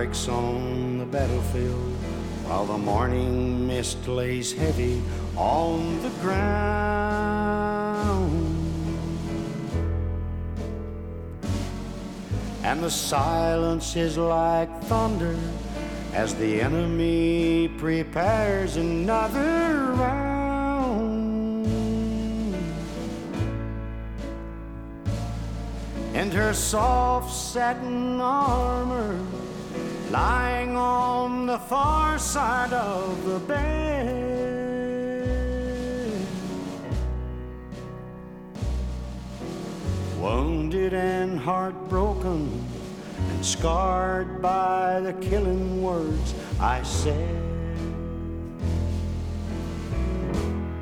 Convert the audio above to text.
barracks on the battlefield, while the morning mist lays heavy on the ground. And the silence is like thunder as the enemy prepares another round. And her soft satin armor lying on the far side of the bed, wounded and heartbroken and scarred by the killing words I said.